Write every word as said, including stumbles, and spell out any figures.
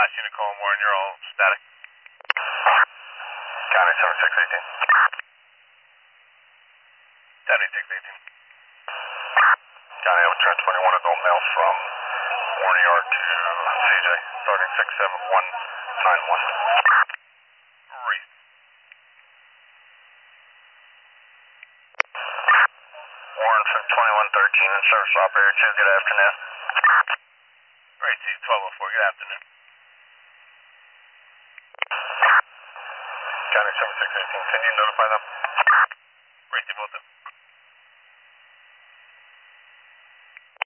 last unit calling Warren, you're all static. County seven six one eight. seventy-six eighteen. County over turn twenty-one adult male from Warren Yard to C J, starting six seven one nine one. Great. Warren from twenty-one thirteen in service operator two, good afternoon. Great, C twelve oh four, good afternoon. County seven six one eight, can you notify them?